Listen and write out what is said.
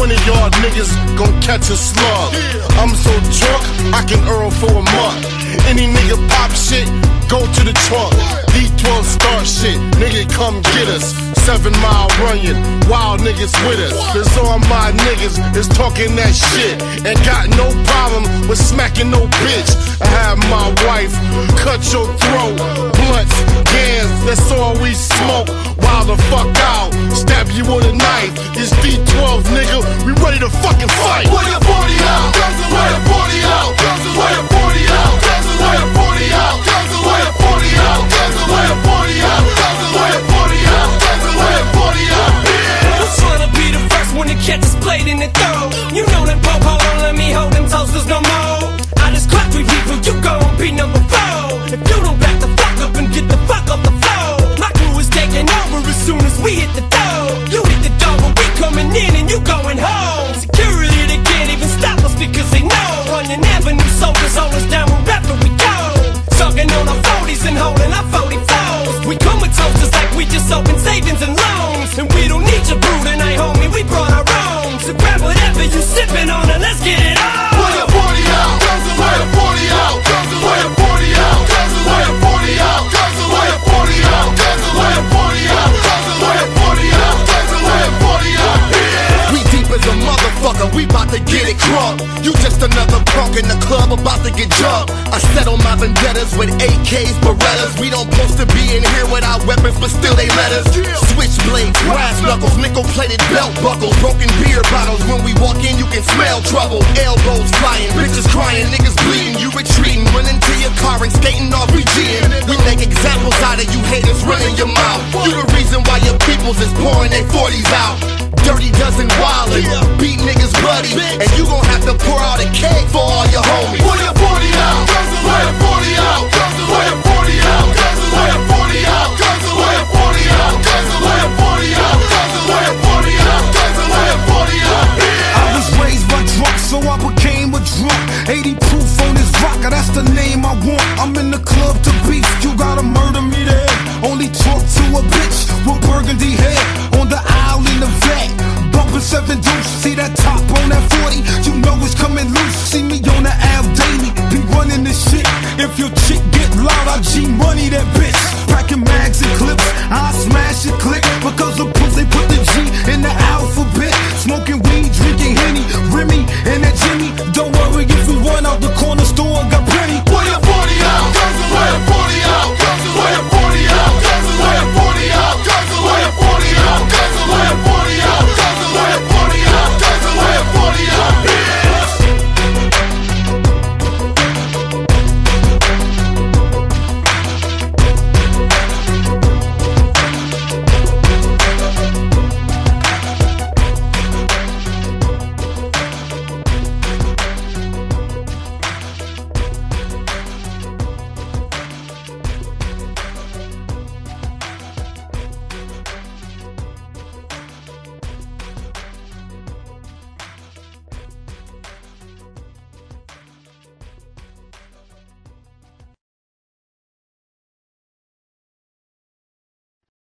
20-yard niggas gon' catch a slug. I'm so drunk, I can earn for a month. Any nigga pop shit, go to the trunk. D12 start shit, nigga come get us. 7 Mile Runyon, wild niggas with us. Cause all my niggas is talking that shit and got no problem with smacking no bitch. I have my wife cut your throat, blunts, gans, that's all we smoke. Wild the fuck out, stab you with a knife. This D12 nigga, we ready to fucking fight. Where your 40 out? Where your 40 out? Where your 40 out? Where your 40 out? Where your 40 out? Where your 40 out? Where your 40 out? Where your 40 out? Who's tryna be the first one to catch us played in the throw? You know that popo don't let me hold them toasters no more. I just clock 3 people, you gon' be number 4. If you don't back the fuck up and get the fuck off the floor, my crew is taking over as soon as we hit the door. You hit the door, but we coming in and you going home. Security, they can't even stop us because they know. Running Avenue soldiers hold us down wherever we go. Talking on our 40s and holding our 44s. We come with toasters like we just open savings and loans. And we don't need your brew tonight, homie, we brought our own. So grab whatever you sipping on and let's get it on. Where your 40 out? Where your 40 out? Where your 40 out? Where your 40 out? Where your 40 out? Where your 40 out? Where your 40 out? Where your 40 out? We deep as a motherfucker, we bout to get it crunk. You just another punk in the club about to get drunk. I settle my vendettas with AKs, Berettas. We don't supposed to be in here without weapons, but still they let us. Switchblades, brass knuckles, nickel-plated belt buckles, broken beer bottles. When we walk in, you can smell trouble. Elbows flying, bitches crying, niggas bleeding. You retreating, running to your car and skating off BGing. We make examples out of you haters running your mouth. You the reason why your peoples is pouring their 40s out. Dirty dozen wildin', beat niggas bloody, and you gon' have to pour out a cake for all your homies. Where your 40 out? Where your 40 out? Where your 40 out? Where your 40 out? Where your 40 out? Where your 40 out? Where your 40 out? Where your 40 out? I was raised by drunk, so I became a drunk. 80 proof on this vodka, that's the name I want. I'm in the club to beef, you gotta murder me there. Only talk to a bitch with burgundy hair. On the aisle in the vet, bumping 7 deuce. See that top on that 40, you know it's coming loose. See me on the Al daily, be running this shit. If your chick get loud, I G money that bitch. Packing mags and clips, I smash it.